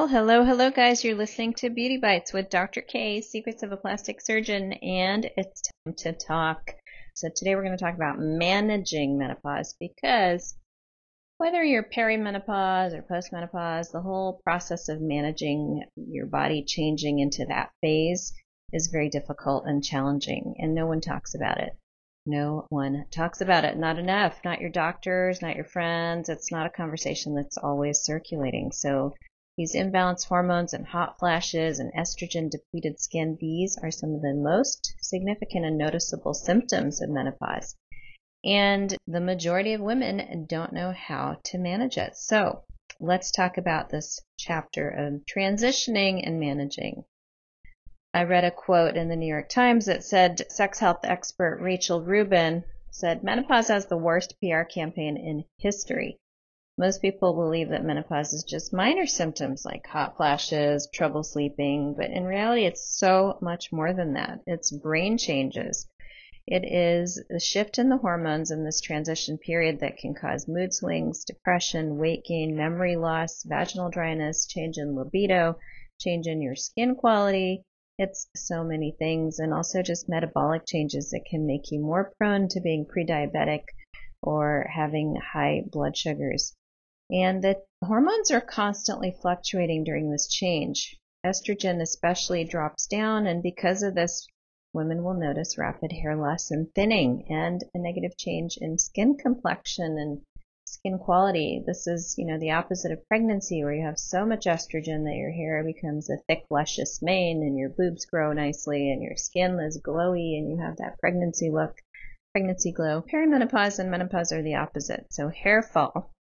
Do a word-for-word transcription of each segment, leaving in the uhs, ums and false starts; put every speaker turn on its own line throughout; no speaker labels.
Well, hello, hello, guys. You're listening to Beauty Bites with Doctor K, Secrets of a Plastic Surgeon, and it's time to talk. So today we're going to talk about managing menopause because whether you're perimenopause or postmenopause, the whole process of managing your body changing into that phase is very difficult and challenging, and no one talks about it. No one talks about it. Not enough. Not your doctors, not your friends. It's not a conversation that's always circulating. So these imbalanced hormones and hot flashes and estrogen-depleted skin, these are some of the most significant and noticeable symptoms of menopause. And the majority of women don't know how to manage it. So let's talk about this chapter of transitioning and managing. I read a quote in the New York Times that said, sex health expert Rachel Rubin said, menopause has the worst P R campaign in history. Most people believe that menopause is just minor symptoms like hot flashes, trouble sleeping, but in reality it's so much more than that. It's brain changes. It is a shift in the hormones in this transition period that can cause mood swings, depression, weight gain, memory loss, vaginal dryness, change in libido, change in your skin quality. It's so many things, and also just metabolic changes that can make you more prone to being pre-diabetic or having high blood sugars. And the hormones are constantly fluctuating during this change. Estrogen especially drops down, and because of this, women will notice rapid hair loss and thinning and a negative change in skin complexion and skin quality. This is, you know, the opposite of pregnancy, where you have so much estrogen that your hair becomes a thick, luscious mane and your boobs grow nicely and your skin is glowy and you have that pregnancy look, pregnancy glow. Perimenopause and menopause are the opposite. So hair fall.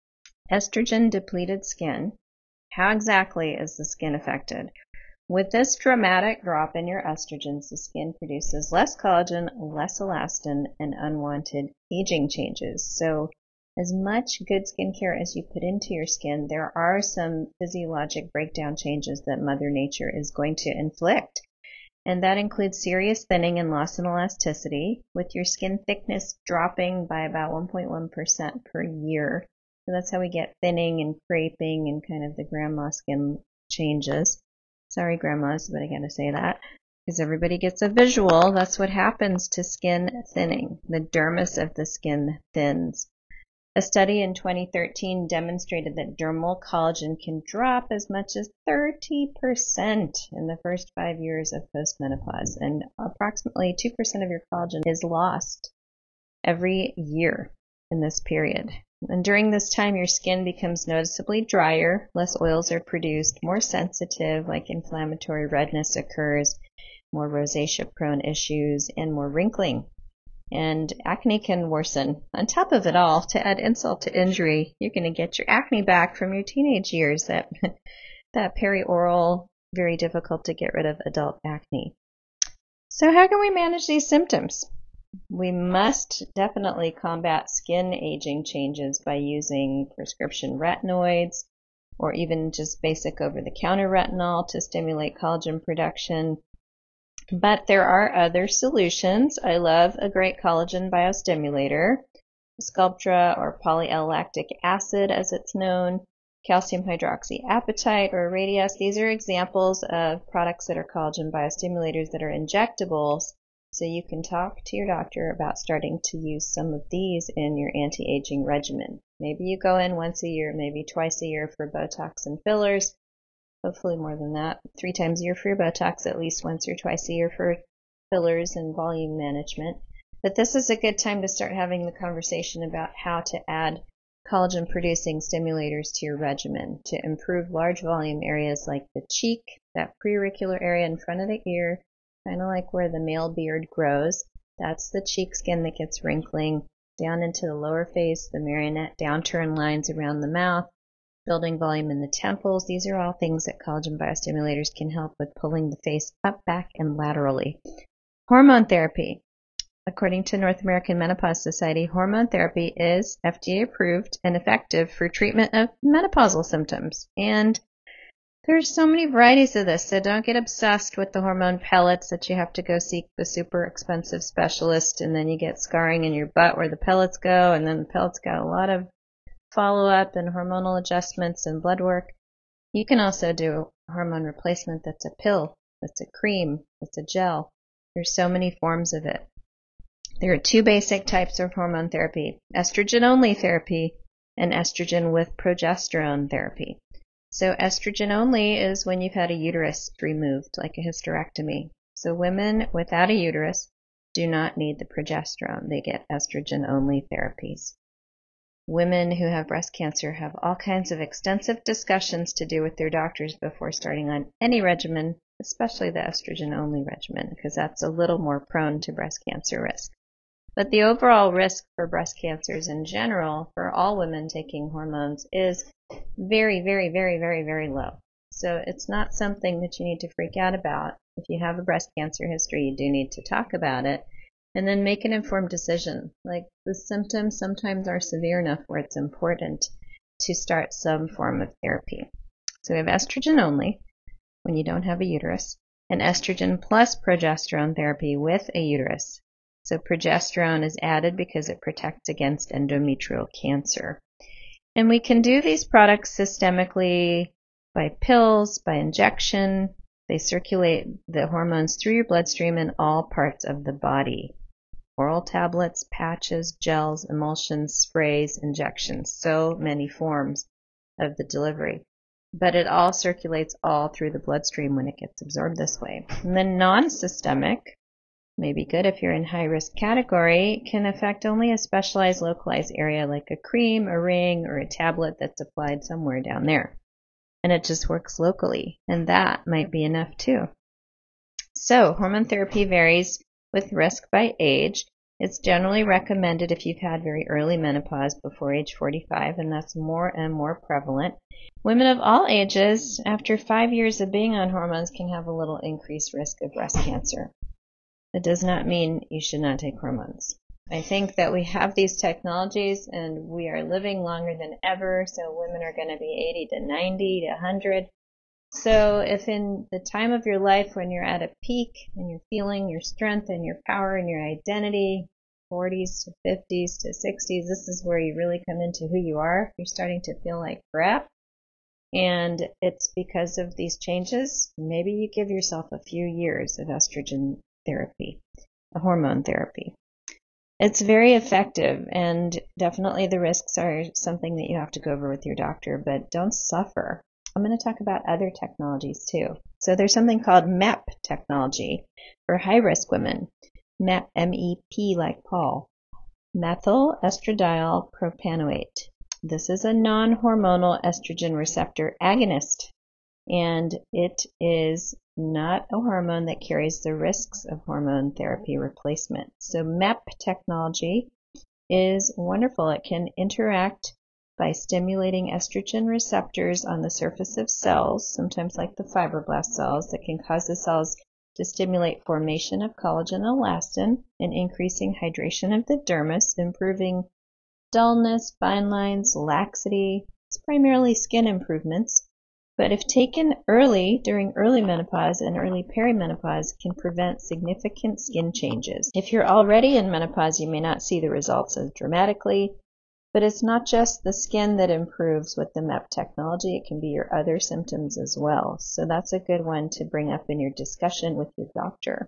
Estrogen depleted skin. How exactly is the skin affected? With this dramatic drop in your estrogens, the skin produces less collagen, less elastin, and unwanted aging changes. So as much good skincare as you put into your skin, there are some physiologic breakdown changes that Mother Nature is going to inflict. And that includes serious thinning and loss in elasticity, with your skin thickness dropping by about one point one percent per year. So that's how we get thinning and creping and kind of the grandma skin changes. Sorry, grandmas, but I gotta say that because everybody gets a visual. That's what happens to skin thinning. The dermis of the skin thins. A study in twenty thirteen demonstrated that dermal collagen can drop as much as thirty percent in the first five years of postmenopause, and approximately two percent of your collagen is lost every year in this period. And during this time, your skin becomes noticeably drier, less oils are produced, more sensitive, like inflammatory redness occurs, more rosacea-prone issues, and more wrinkling. And acne can worsen. On top of it all, to add insult to injury, you're going to get your acne back from your teenage years, that, that perioral, very difficult to get rid of adult acne. So how can we manage these symptoms? We must definitely combat skin aging changes by using prescription retinoids or even just basic over-the-counter retinol to stimulate collagen production. But there are other solutions. I love a great collagen biostimulator, Sculptra or poly-L-lactic acid as it's known, calcium hydroxyapatite or Radiesse. These are examples of products that are collagen biostimulators that are injectables. So you can talk to your doctor about starting to use some of these in your anti-aging regimen. Maybe you go in once a year, maybe twice a year for Botox and fillers. Hopefully more than that. Three times a year for your Botox, at least once or twice a year for fillers and volume management. But this is a good time to start having the conversation about how to add collagen-producing stimulators to your regimen to improve large volume areas like the cheek, that preauricular area in front of the ear, kind of like where the male beard grows. That's the cheek skin that gets wrinkling, down into the lower face, the marionette downturn lines around the mouth, building volume in the temples. These are all things that collagen biostimulators can help with, pulling the face up, back, and laterally. Hormone therapy. According to North American Menopause Society, hormone therapy is F D A approved and effective for treatment of menopausal symptoms. And there's so many varieties of this, so don't get obsessed with the hormone pellets that you have to go seek the super expensive specialist, and then you get scarring in your butt where the pellets go, and then the pellets got a lot of follow-up and hormonal adjustments and blood work. You can also do hormone replacement that's a pill, that's a cream, that's a gel. There's so many forms of it. There are two basic types of hormone therapy: estrogen-only therapy and estrogen with progesterone therapy. So estrogen only is when you've had a uterus removed, like a hysterectomy. So women without a uterus do not need the progesterone. They get estrogen-only therapies. Women who have breast cancer have all kinds of extensive discussions to do with their doctors before starting on any regimen, especially the estrogen-only regimen, because that's a little more prone to breast cancer risk. But the overall risk for breast cancers in general for all women taking hormones is very, very, very, very, very low. So it's not something that you need to freak out about. If you have a breast cancer history, you do need to talk about it and then make an informed decision. Like, the symptoms sometimes are severe enough where it's important to start some form of therapy. So we have estrogen only when you don't have a uterus, and estrogen plus progesterone therapy with a uterus. So progesterone is added because it protects against endometrial cancer. And we can do these products systemically by pills, by injection. They circulate the hormones through your bloodstream in all parts of the body. Oral tablets, patches, gels, emulsions, sprays, injections. So many forms of the delivery. But it all circulates all through the bloodstream when it gets absorbed this way. And then non-systemic may be good if you're in high-risk category, can affect only a specialized localized area like a cream, a ring, or a tablet that's applied somewhere down there. And it just works locally, and that might be enough too. So hormone therapy varies with risk by age. It's generally recommended if you've had very early menopause before age forty-five, and that's more and more prevalent. Women of all ages, after five years of being on hormones, can have a little increased risk of breast cancer. It does not mean you should not take hormones. I think that we have these technologies and we are living longer than ever, so women are going to be eighty to ninety to one hundred. So if in the time of your life when you're at a peak and you're feeling your strength and your power and your identity, forties to fifties to sixties, this is where you really come into who you are. You're starting to feel like crap. And it's because of these changes. Maybe you give yourself a few years of estrogen therapy, a hormone therapy. It's very effective, and definitely the risks are something that you have to go over with your doctor, but don't suffer. I'm going to talk about other technologies too. So there's something called M E P technology for high-risk women. M E P, M E P like Paul. Methyl estradiol propanoate. This is a non-hormonal estrogen receptor agonist, and it is not a hormone that carries the risks of hormone therapy replacement. So M E P technology is wonderful. It can interact by stimulating estrogen receptors on the surface of cells, sometimes like the fibroblast cells, that can cause the cells to stimulate formation of collagen and elastin and increasing hydration of the dermis, improving dullness, fine lines, laxity. It's primarily skin improvements. But if taken early, during early menopause and early perimenopause, can prevent significant skin changes. If you're already in menopause, you may not see the results as dramatically, but it's not just the skin that improves with the M E P technology. It can be your other symptoms as well. So that's a good one to bring up in your discussion with your doctor.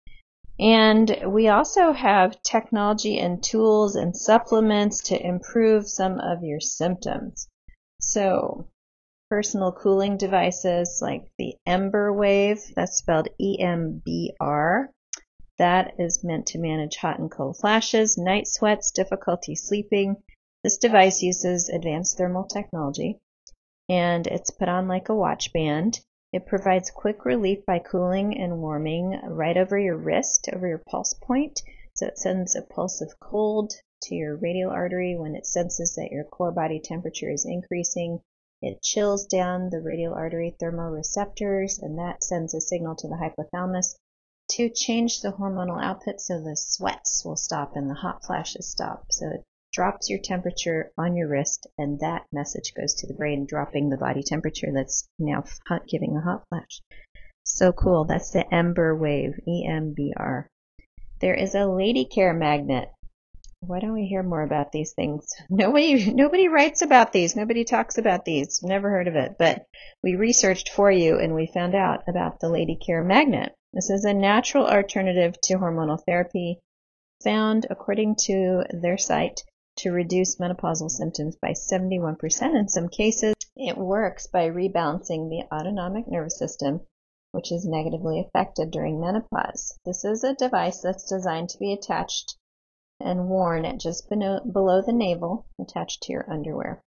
And we also have technology and tools and supplements to improve some of your symptoms. So personal cooling devices like the Ember Wave, that's spelled E M B R. That is meant to manage hot and cold flashes, night sweats, difficulty sleeping. This device uses advanced thermal technology, and it's put on like a watch band. It provides quick relief by cooling and warming right over your wrist, over your pulse point. So it sends a pulse of cold to your radial artery when it senses that your core body temperature is increasing. It chills down the radial artery thermoreceptors, and that sends a signal to the hypothalamus to change the hormonal output so the sweats will stop and the hot flashes stop. So it drops your temperature on your wrist, and that message goes to the brain, dropping the body temperature that's now hot, giving a hot flash. So cool. That's the Ember Wave, E M B R. There is a Lady Care magnet. Why don't we hear more about these things? Nobody, nobody writes about these. Nobody talks about these. Never heard of it. But we researched for you and we found out about the Lady Care Magnet. This is a natural alternative to hormonal therapy found, according to their site, to reduce menopausal symptoms by seventy-one percent in some cases. It works by rebalancing the autonomic nervous system, which is negatively affected during menopause. This is a device that's designed to be attached and worn at just below, below the navel, attached to your underwear.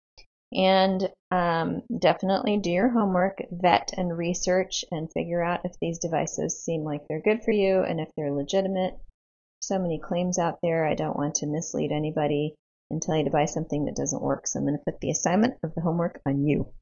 And um, definitely do your homework, vet and research, and figure out if these devices seem like they're good for you and if they're legitimate. So many claims out there. I don't want to mislead anybody and tell you to buy something that doesn't work. So I'm going to put the assignment of the homework on you.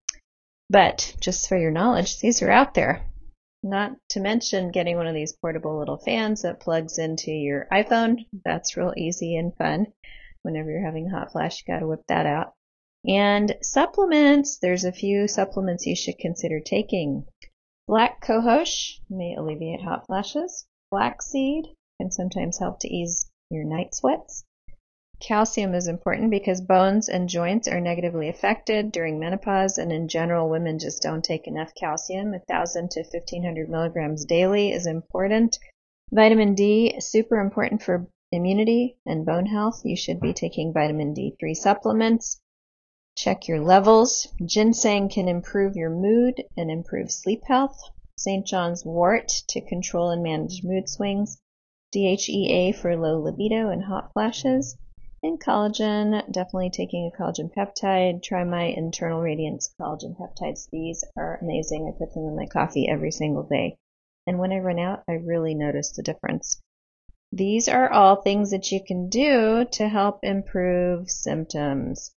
But just for your knowledge, these are out there. Not to mention getting one of these portable little fans that plugs into your iPhone. That's real easy and fun. Whenever you're having a hot flash, you got to whip that out. And supplements. There's a few supplements you should consider taking. Black cohosh may alleviate hot flashes. Flaxseed can sometimes help to ease your night sweats. Calcium is important because bones and joints are negatively affected during menopause, and in general, women just don't take enough calcium. one thousand to fifteen hundred milligrams daily is important. Vitamin D is super important for immunity and bone health. You should be taking vitamin D three supplements. Check your levels. Ginseng can improve your mood and improve sleep health. Saint John's wort to control and manage mood swings. D H E A for low libido and hot flashes. And collagen, definitely taking a collagen peptide. Try my Internal Radiance collagen peptides. These are amazing. I put them in my coffee every single day. And when I run out, I really notice the difference. These are all things that you can do to help improve symptoms.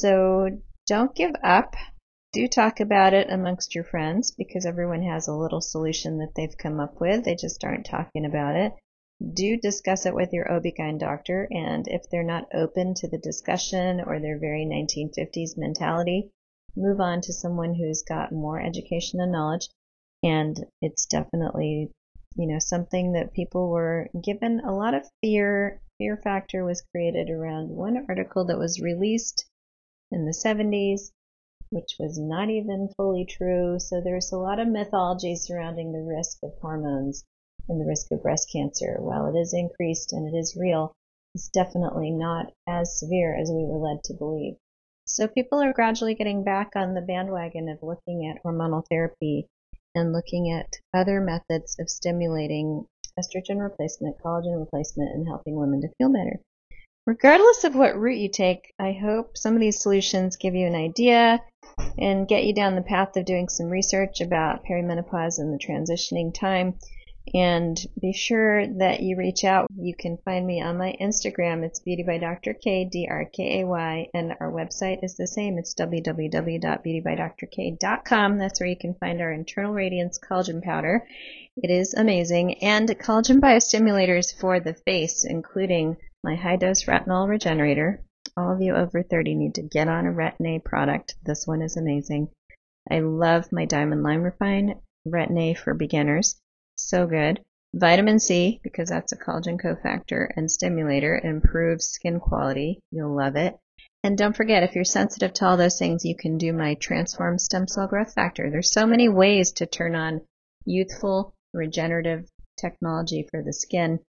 So don't give up. Do talk about it amongst your friends because everyone has a little solution that they've come up with. They just aren't talking about it. Do discuss it with your O B G Y N doctor, and if they're not open to the discussion or their very nineteen fifties mentality, move on to someone who's got more education and knowledge. And it's definitely, you know, something that people were given a lot of fear. Fear factor was created around one article that was released in the seventies, which was not even fully true. So there's a lot of mythology surrounding the risk of hormones and the risk of breast cancer. While it is increased and it is real, it's definitely not as severe as we were led to believe. So people are gradually getting back on the bandwagon of looking at hormonal therapy and looking at other methods of stimulating estrogen replacement, collagen replacement, and helping women to feel better. Regardless of what route you take, I hope some of these solutions give you an idea and get you down the path of doing some research about perimenopause and the transitioning time. And be sure that you reach out. You can find me on my Instagram. It's Beauty by Doctor K, D R K A Y, and our website is the same. It's w w w dot beauty by doctor k dot com. That's where you can find our Internal Radiance collagen powder. It is amazing. And collagen biostimulators for the face, including my high-dose retinol regenerator. All of you over thirty need to get on a Retin-A product. This one is amazing. I love my Diamond Lime Refine Retin-A for beginners. So good. Vitamin C, because that's a collagen cofactor and stimulator, it improves skin quality. You'll love it. And don't forget, if you're sensitive to all those things, you can do my Transform Stem Cell Growth Factor. There's so many ways to turn on youthful, regenerative technology for the skin.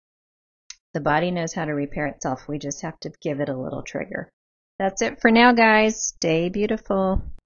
The body knows how to repair itself. We just have to give it a little trigger. That's it for now, guys. Stay beautiful.